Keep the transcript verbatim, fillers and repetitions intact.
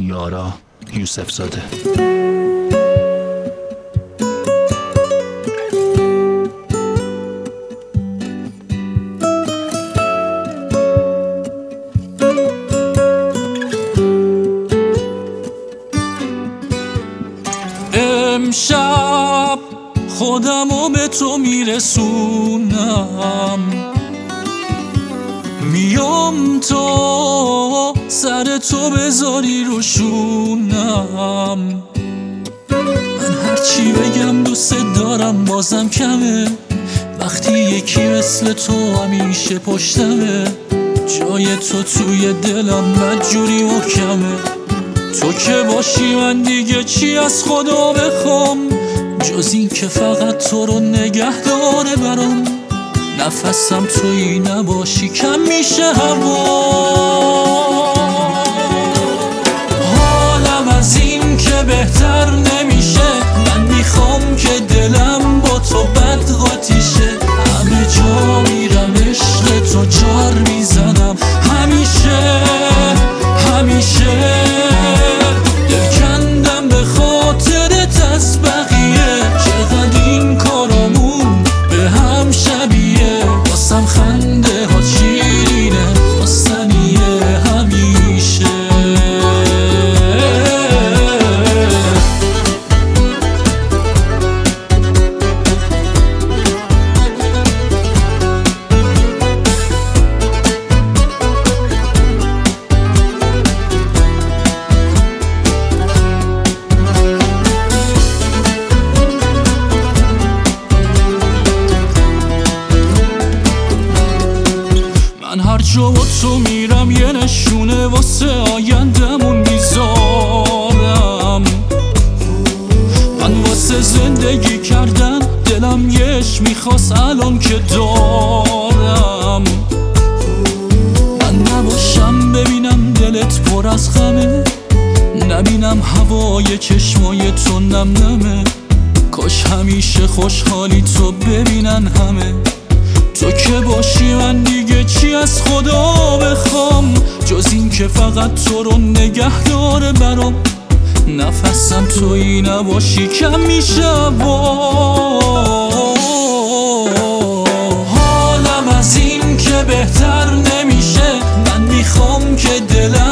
یارا یوسف زاده. امشب خودمو به تو میرسونم، میام تا سر تو بذاری رو شونم. من هرچی بگم دوست دارم بازم کمه، وقتی یکی مثل تو همیشه پشتمه. جای تو توی دلم بدجوری محکمه، تو که باشی من دیگه چی از خدا بخوام، جز این که فقط تو رو نگه داره برام. نفسم تویی نباشی کم میشه هوا، حالم از این که بهتر نمیشه. من میخوام که دلم با تو بد قاطیشه، همه جا میرم عشق تو جار میزنم. همیشه همیشه دل کندم به خاطرت از بقیه، چقدر این کارامون به هم شبیه. واسم خنده ها شیرینه، واسنیه همیشه. من هر جا با تو میرم یه نشونه واسه آیندمون میذارم. من واسه زندگی کردن دلم یه عشق میخواست الان که دارم. من نباشم ببینم دلت پر از غمه، نبینم هوای چشمای تو نم نمه. کاش همیشه خوشحالی تو ببینن همه، تو که باشی من دیگه چی از خدا بخوام، جز این که فقط تو رو نگه داره برام. نفسم تویی نباشی کم میشه با، حالم از این که بهتر نمیشه. من میخوام که دلم